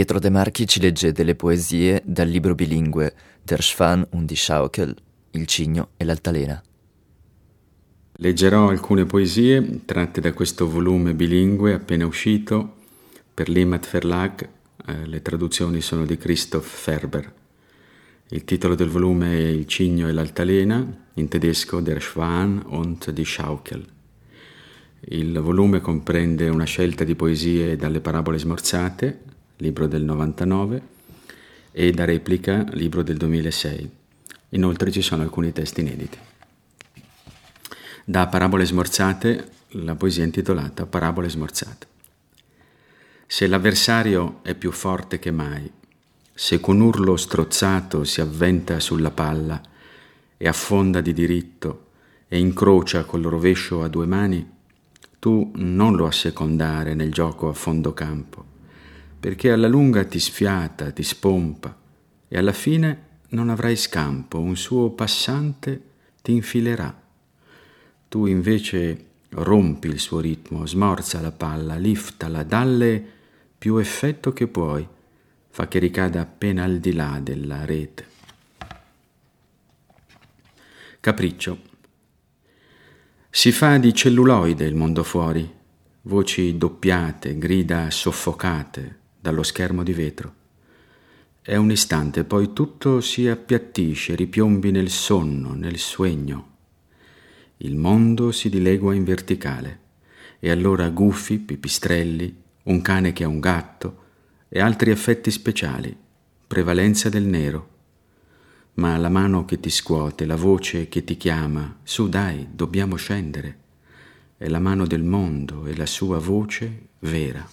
Pietro De Marchi ci legge delle poesie dal libro bilingue Der Schwan und die Schaukel, Il cigno e l'altalena. Leggerò alcune poesie tratte da questo volume bilingue appena uscito per l'Imat Verlag. Le traduzioni sono di Christoph Ferber. Il titolo del volume è Il cigno e l'altalena, in tedesco Der Schwan und die Schaukel. Il volume comprende una scelta di poesie dalle Parabole smorzate, libro del 99, e da Replica, libro del 2006. Inoltre ci sono alcuni testi inediti. Da Parabole smorzate, la poesia intitolata Parabole smorzate. Se l'avversario è più forte che mai, se con urlo strozzato si avventa sulla palla e affonda di diritto e incrocia col rovescio a due mani, tu non lo assecondare nel gioco a fondo campo, perché alla lunga ti sfiata, ti spompa e alla fine non avrai scampo, un suo passante ti infilerà. Tu invece rompi il suo ritmo, smorza la palla, liftala, dalle più effetto che puoi, fa che ricada appena al di là della rete. Capriccio. Si fa di celluloide il mondo fuori, voci doppiate, grida soffocate dallo schermo di vetro. È un istante, poi tutto si appiattisce, ripiombi nel sonno, nel sogno. Il mondo si dilegua in verticale, e allora gufi, pipistrelli, un cane che è un gatto, e altri effetti speciali, prevalenza del nero. Ma la mano che ti scuote, la voce che ti chiama, su dai, dobbiamo scendere, è la mano del mondo e la sua voce vera.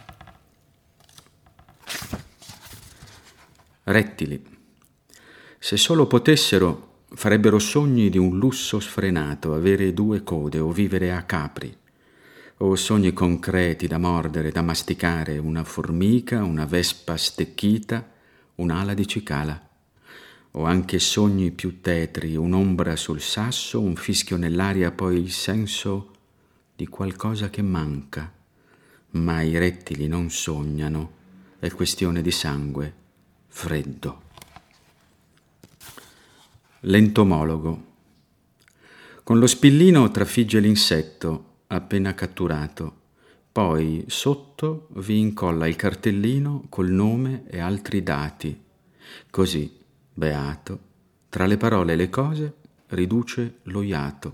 Rettili. Se solo potessero, farebbero sogni di un lusso sfrenato, avere due code o vivere a capri, o sogni concreti da mordere, da masticare, una formica, una vespa stecchita, un'ala di cicala, o anche sogni più tetri, un'ombra sul sasso, un fischio nell'aria, poi il senso di qualcosa che manca. Ma i rettili non sognano, è questione di sangue, freddo. L'entomologo. Con lo spillino trafigge l'insetto appena catturato, poi sotto vi incolla il cartellino col nome e altri dati. Così, beato, tra le parole e le cose riduce lo iato.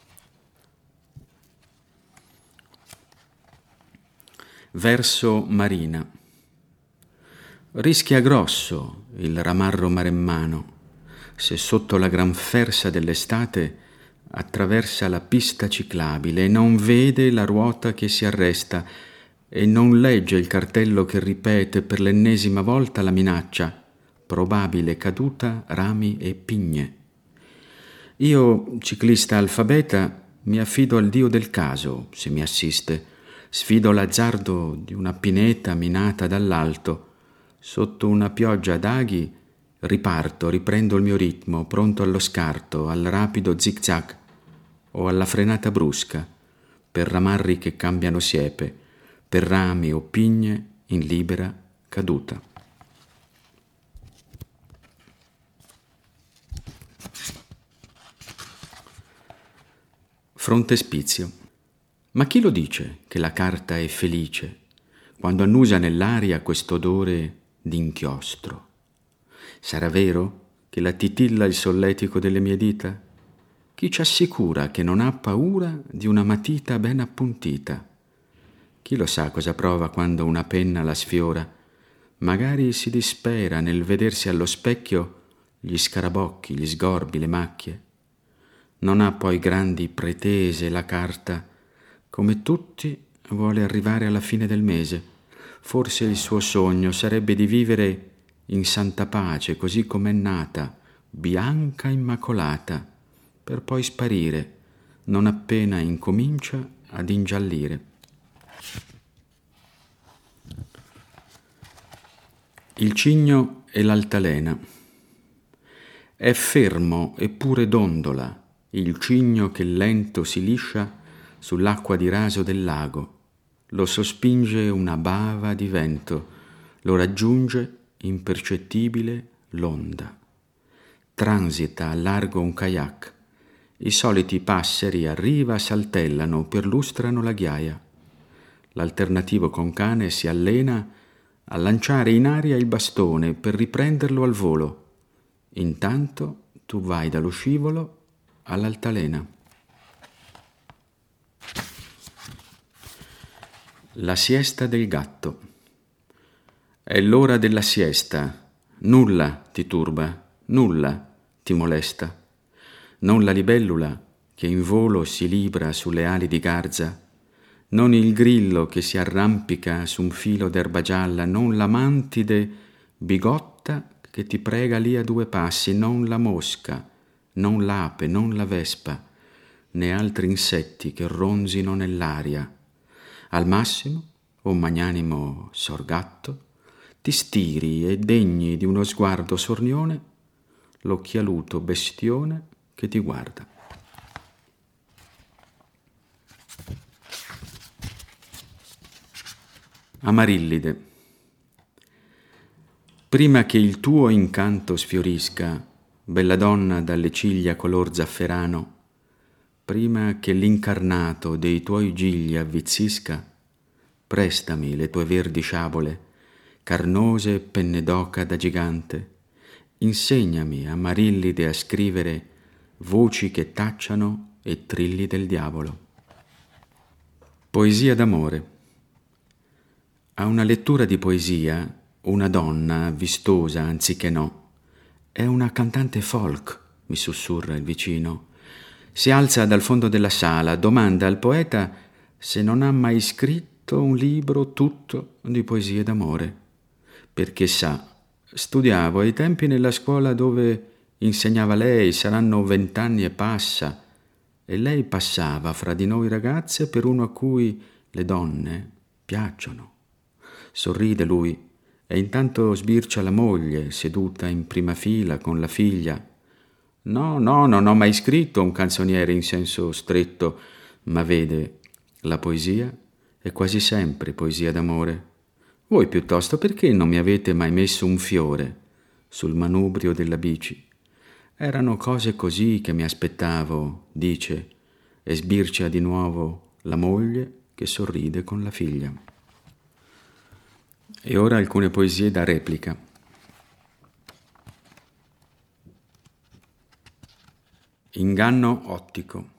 Verso Marina. Rischia grosso il ramarro maremmano, se sotto la gran fersa dell'estate attraversa la pista ciclabile e non vede la ruota che si arresta e non legge il cartello che ripete per l'ennesima volta la minaccia, probabile caduta rami e pigne. Io, ciclista alfabeta, mi affido al Dio del caso, se mi assiste, sfido l'azzardo di una pineta minata dall'alto, sotto una pioggia d'aghi riparto, riprendo il mio ritmo, pronto allo scarto, al rapido zig-zag o alla frenata brusca, per ramarri che cambiano siepe, per rami o pigne in libera caduta. Frontespizio. Ma chi lo dice che la carta è felice quando annusa nell'aria quest'odore d'inchiostro? Sarà vero che la titilla il solletico delle mie dita? Chi ci assicura che non ha paura di una matita ben appuntita? Chi lo sa cosa prova quando una penna la sfiora? Magari si dispera nel vedersi allo specchio gli scarabocchi, gli sgorbi, le macchie. Non ha poi grandi pretese la carta, come tutti vuole arrivare alla fine del mese. Forse il suo sogno sarebbe di vivere in santa pace, così com'è nata, bianca immacolata, per poi sparire, non appena incomincia ad ingiallire. Il cigno e l'altalena. È fermo eppure dondola il cigno che lento si liscia sull'acqua di raso del lago. Lo sospinge una bava di vento, lo raggiunge impercettibile l'onda. Transita a largo un kayak. I soliti passeri a riva saltellano, perlustrano la ghiaia. L'alternativo con cane si allena a lanciare in aria il bastone per riprenderlo al volo. Intanto tu vai dallo scivolo all'altalena. La siesta del gatto. È l'ora della siesta. Nulla ti turba, nulla ti molesta. Non la libellula che in volo si libra sulle ali di garza, non il grillo che si arrampica su un filo d'erba gialla, non la mantide bigotta che ti prega lì a 2 passi, non la mosca, non l'ape, non la vespa, né altri insetti che ronzino nell'aria. Al massimo, un magnanimo sorgatto, ti stiri e degni di uno sguardo sornione, l'occhialuto bestione che ti guarda. Amarillide. Prima che il tuo incanto sfiorisca, bella donna dalle ciglia color zafferano, prima che l'incarnato dei tuoi gigli avvizzisca, prestami le tue verdi sciabole, carnose penne d'oca da gigante, insegnami, Amarillide, a scrivere voci che tacciano e trilli del diavolo. Poesia d'amore. A una lettura di poesia, una donna vistosa anziché no, è una cantante folk, mi sussurra il vicino. Si alza dal fondo della sala, domanda al poeta se non ha mai scritto un libro tutto di poesie d'amore. Perché sa, studiavo ai tempi nella scuola dove insegnava lei, saranno 20 anni e passa, e lei passava fra di noi ragazze per uno a cui le donne piacciono. Sorride lui e intanto sbircia la moglie seduta in prima fila con la figlia. No, non ho mai scritto un canzoniere in senso stretto, ma vede, la poesia è quasi sempre poesia d'amore. Voi piuttosto perché non mi avete mai messo un fiore sul manubrio della bici? Erano cose così che mi aspettavo, dice, e sbircia di nuovo la moglie che sorride con la figlia. E ora alcune poesie da replica. Inganno ottico.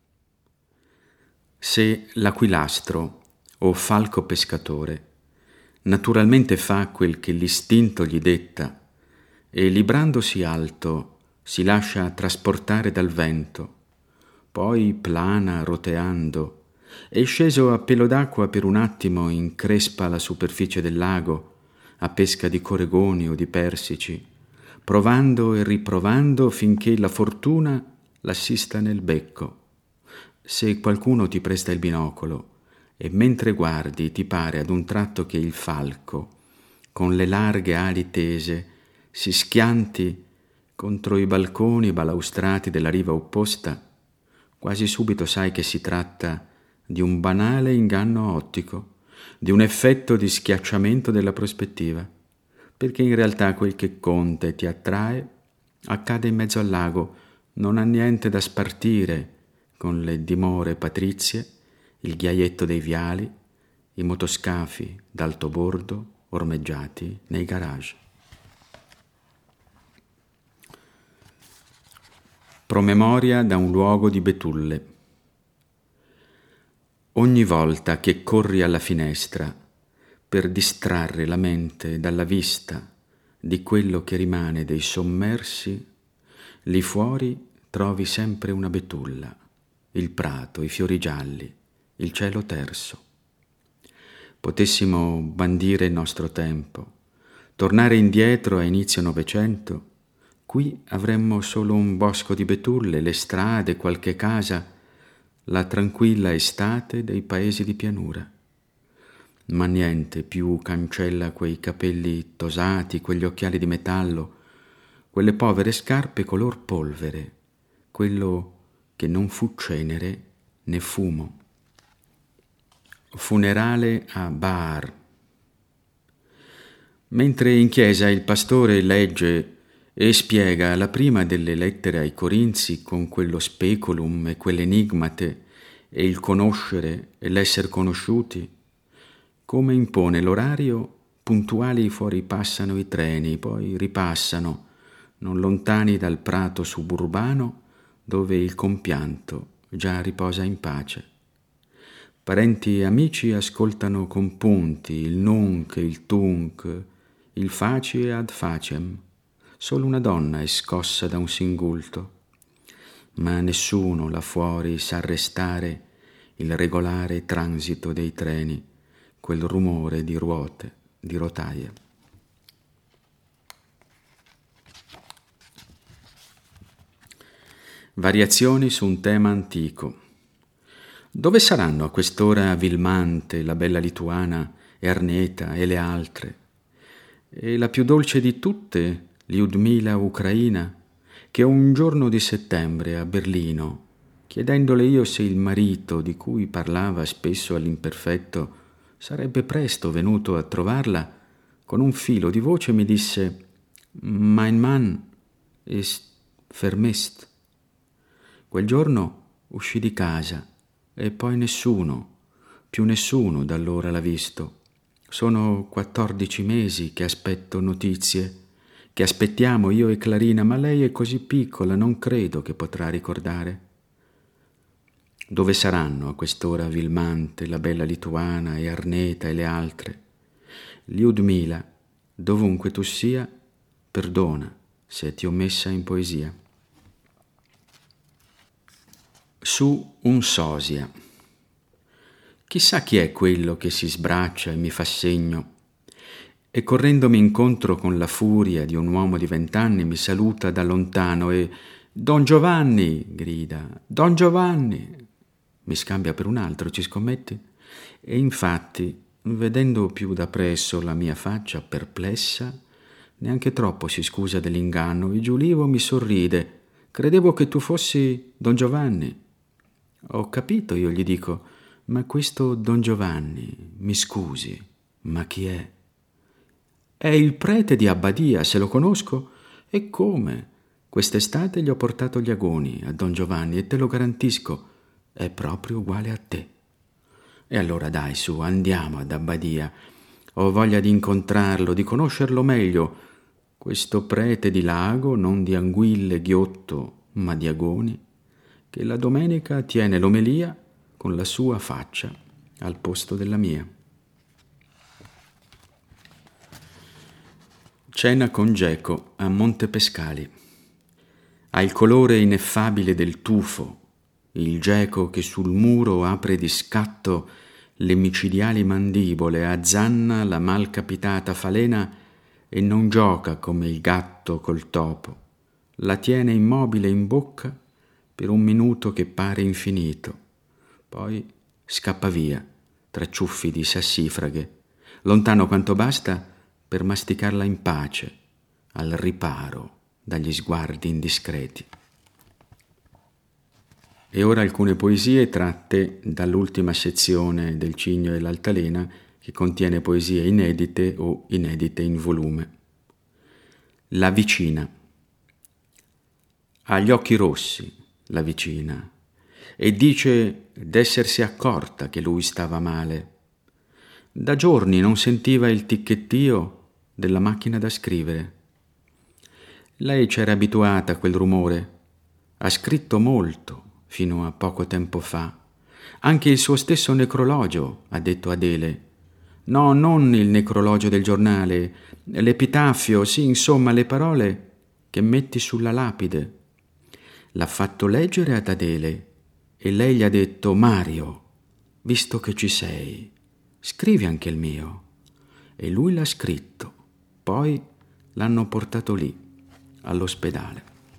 Se l'aquilastro o falco pescatore naturalmente fa quel che l'istinto gli detta e librandosi alto si lascia trasportare dal vento, poi plana roteando e sceso a pelo d'acqua per un attimo increspa la superficie del lago a pesca di coregoni o di persici, provando e riprovando finché la fortuna l'assista nel becco. Se qualcuno ti presta il binocolo e mentre guardi ti pare ad un tratto che il falco, con le larghe ali tese, si schianti contro i balconi balaustrati della riva opposta, quasi subito sai che si tratta di un banale inganno ottico, di un effetto di schiacciamento della prospettiva, perché in realtà quel che conta e ti attrae accade in mezzo al lago, non ha niente da spartire con le dimore patrizie, il ghiaietto dei viali, i motoscafi d'alto bordo ormeggiati nei garage. Promemoria da un luogo di Betulle. Ogni volta che corri alla finestra per distrarre la mente dalla vista di quello che rimane dei sommersi, lì fuori trovi sempre una betulla, il prato, i fiori gialli, il cielo terso. Potessimo bandire il nostro tempo, tornare indietro a inizio Novecento, qui avremmo solo un bosco di betulle, le strade, qualche casa, la tranquilla estate dei paesi di pianura. Ma niente più cancella quei capelli tosati, quegli occhiali di metallo, quelle povere scarpe color polvere, quello che non fu cenere né fumo. Funerale a Bar. Mentre in chiesa il pastore legge e spiega la prima delle lettere ai Corinzi con quello speculum e quell'enigmate e il conoscere e l'essere conosciuti, come impone l'orario, puntuali fuori passano i treni, poi ripassano, non lontani dal prato suburbano dove il compianto già riposa in pace. Parenti e amici ascoltano con punti il nunc, il tunc, il facie ad facem. Solo una donna è scossa da un singulto, ma nessuno là fuori sa arrestare il regolare transito dei treni, quel rumore di ruote, di rotaie. Variazioni su un tema antico. Dove saranno a quest'ora Vilmante, la bella lituana, e Arneta e le altre? E la più dolce di tutte, Liudmila ucraina, che un giorno di settembre a Berlino, chiedendole io se il marito di cui parlava spesso all'imperfetto sarebbe presto venuto a trovarla, con un filo di voce mi disse: «Mein Mann ist vermisst». Quel giorno uscì di casa e poi nessuno, più nessuno da allora l'ha visto. Sono 14 mesi che aspetto notizie, che aspettiamo io e Clarina, ma lei è così piccola, non credo che potrà ricordare. Dove saranno a quest'ora Vilmante, la bella lituana, e Arneta e le altre? Liudmila, dovunque tu sia, perdona se ti ho messa in poesia. Su un sosia. Chissà chi è quello che si sbraccia e mi fa segno, e correndomi incontro con la furia di un uomo di 20 anni mi saluta da lontano e «Don Giovanni!» grida, «Don Giovanni!» Mi scambia per un altro, ci scommetti? E infatti, vedendo più da presso la mia faccia perplessa, neanche troppo si scusa dell'inganno e Giulivo mi sorride. «Credevo che tu fossi Don Giovanni». «Ho capito», io gli dico, «ma questo Don Giovanni, mi scusi, ma chi è?» «È il prete di Abbadia, se lo conosco?» «E come? Quest'estate gli ho portato gli agoni a Don Giovanni e te lo garantisco, è proprio uguale a te». «E allora dai su, andiamo ad Abbadia, ho voglia di incontrarlo, di conoscerlo meglio, questo prete di lago, non di anguille, ghiotto, ma di agoni, che la domenica tiene l'omelia con la sua faccia al posto della mia». Cena con Geco a Montepescali. Ha il colore ineffabile del tufo, il geco che sul muro apre di scatto le micidiali mandibole, azzanna la mal capitata falena e non gioca come il gatto col topo, la tiene immobile in bocca per un minuto che pare infinito, poi scappa via tra ciuffi di sassifraghe, lontano quanto basta per masticarla in pace, al riparo dagli sguardi indiscreti. E ora alcune poesie tratte dall'ultima sezione del Cigno e l'Altalena, che contiene poesie inedite o inedite in volume. La vicina. Ha gli occhi rossi, la vicina, e dice d'essersi accorta che lui stava male. Da giorni non sentiva il ticchettio della macchina da scrivere. Lei c'era abituata a quel rumore, ha scritto molto fino a poco tempo fa. Anche il suo stesso necrologio, ha detto Adele. No, non il necrologio del giornale, l'epitafio, sì, insomma, le parole che metti sulla lapide. L'ha fatto leggere ad Adele e lei gli ha detto: Mario, visto che ci sei, scrivi anche il mio. E lui l'ha scritto. Poi l'hanno portato lì, all'ospedale.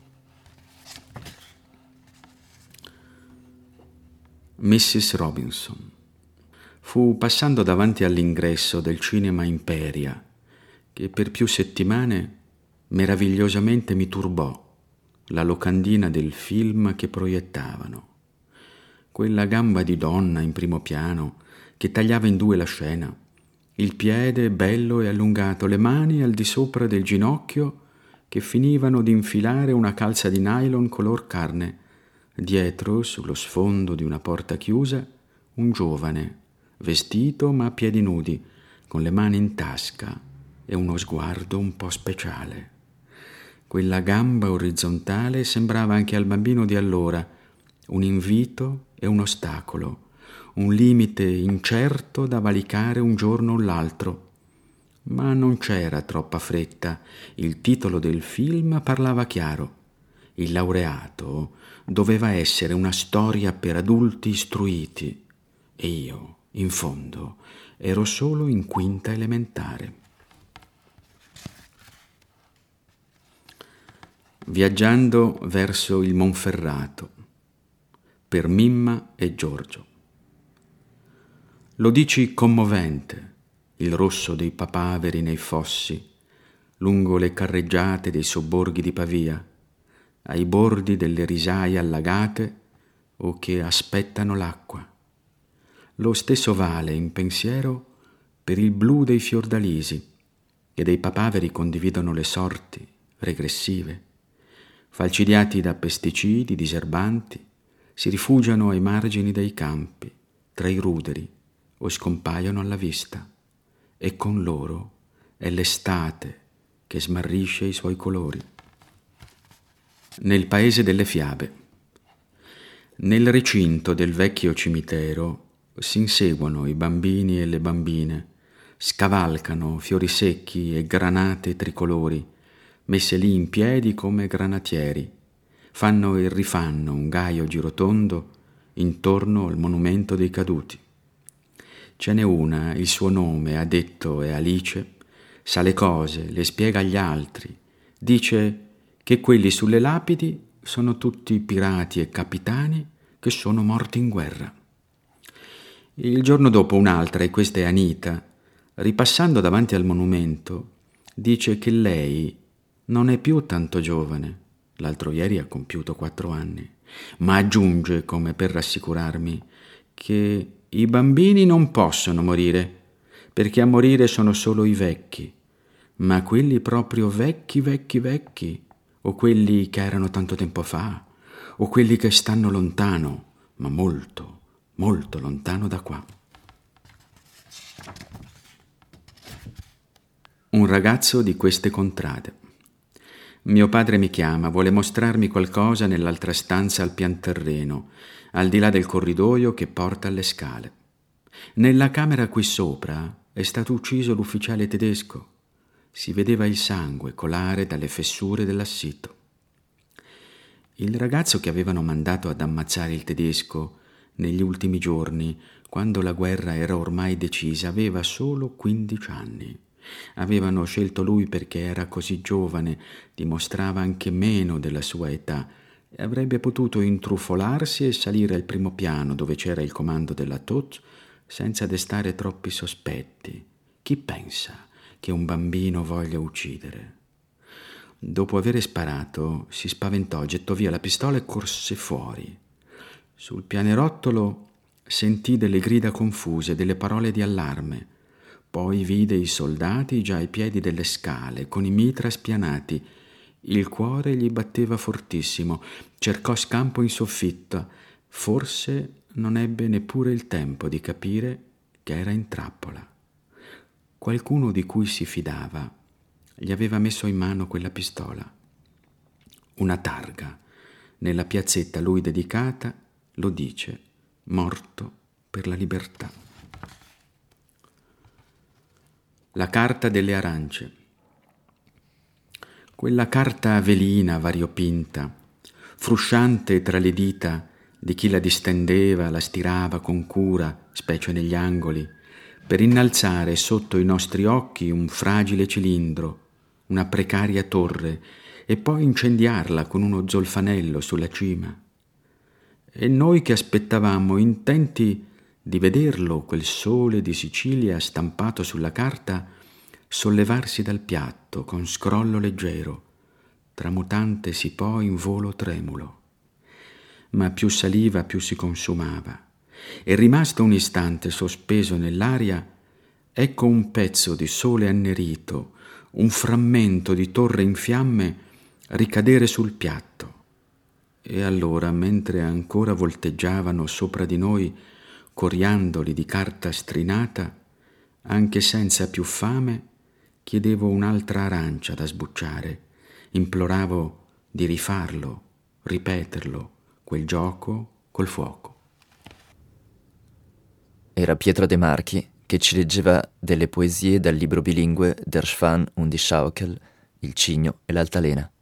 Mrs. Robinson. Fu passando davanti all'ingresso del cinema Imperia che per più settimane meravigliosamente mi turbò la locandina del film che proiettavano. Quella gamba di donna in primo piano che tagliava in due la scena, il piede bello e allungato, le mani al di sopra del ginocchio che finivano di infilare una calza di nylon color carne. Dietro, sullo sfondo di una porta chiusa, un giovane, vestito ma a piedi nudi, con le mani in tasca e uno sguardo un po' speciale. Quella gamba orizzontale sembrava anche al bambino di allora un invito e un ostacolo, un limite incerto da valicare un giorno o l'altro. Ma non c'era troppa fretta, il titolo del film parlava chiaro. Il laureato doveva essere una storia per adulti istruiti e io, in fondo, ero solo in quinta elementare. Viaggiando verso il Monferrato, per Mimma e Giorgio. Lo dici commovente, il rosso dei papaveri nei fossi, lungo le carreggiate dei sobborghi di Pavia, ai bordi delle risaie allagate o che aspettano l'acqua. Lo stesso vale in pensiero per il blu dei fiordalisi, che dei papaveri condividono le sorti regressive. Falcidiati da pesticidi diserbanti, si rifugiano ai margini dei campi, tra i ruderi, o scompaiono alla vista, e con loro è l'estate che smarrisce i suoi colori. Nel paese delle fiabe. Nel recinto del vecchio cimitero si inseguono i bambini e le bambine, scavalcano fiori secchi e granate tricolori, messe lì in piedi come granatieri, fanno e rifanno un gaio girotondo intorno al monumento dei caduti. Ce n'è una, il suo nome, Adetto, è Alice, sa le cose, le spiega agli altri, dice che quelli sulle lapidi sono tutti pirati e capitani che sono morti in guerra. Il giorno dopo un'altra, e questa è Anita, ripassando davanti al monumento, dice che lei non è più tanto giovane, l'altro ieri ha compiuto 4 anni, ma aggiunge, come per rassicurarmi, che i bambini non possono morire, perché a morire sono solo i vecchi, ma quelli proprio vecchi, o quelli che erano tanto tempo fa, o quelli che stanno lontano, ma molto, molto lontano da qua. Un ragazzo di queste contrade. Mio padre mi chiama, vuole mostrarmi qualcosa nell'altra stanza al pian terreno, al di là del corridoio che porta alle scale. Nella camera qui sopra è stato ucciso l'ufficiale tedesco. Si vedeva il sangue colare dalle fessure dell'assito. Il ragazzo che avevano mandato ad ammazzare il tedesco negli ultimi giorni, quando la guerra era ormai decisa, aveva solo 15 anni. Avevano scelto lui perché era così giovane, dimostrava anche meno della sua età e avrebbe potuto intrufolarsi e salire al primo piano dove c'era il comando della TOT senza destare troppi sospetti. Chi pensa che un bambino voglia uccidere? Dopo aver sparato si spaventò, gettò via la pistola e corse fuori. Sul pianerottolo sentì delle grida confuse, delle parole di allarme. Poi vide i soldati già ai piedi delle scale, con i mitra spianati. Il cuore gli batteva fortissimo. Cercò scampo in soffitta. Forse non ebbe neppure il tempo di capire che era in trappola. Qualcuno di cui si fidava gli aveva messo in mano quella pistola. Una targa, nella piazzetta a lui dedicata, lo dice, morto per la libertà. La carta delle arance. Quella carta velina, variopinta, frusciante tra le dita di chi la distendeva, la stirava con cura, specie negli angoli, per innalzare sotto i nostri occhi un fragile cilindro, una precaria torre, e poi incendiarla con uno zolfanello sulla cima. E noi che aspettavamo, intenti di vederlo, quel sole di Sicilia stampato sulla carta, sollevarsi dal piatto con scrollo leggero, tramutantesi poi in volo tremulo. Ma più saliva, più si consumava, e rimasto un istante sospeso nell'aria, ecco un pezzo di sole annerito, un frammento di torre in fiamme ricadere sul piatto. E allora, mentre ancora volteggiavano sopra di noi coriandoli di carta strinata, anche senza più fame, chiedevo un'altra arancia da sbucciare, imploravo di rifarlo, ripeterlo, quel gioco col fuoco. Era Pietro De Marchi che ci leggeva delle poesie dal libro bilingue Der Schwan und die Schaukel, Il cigno e l'altalena.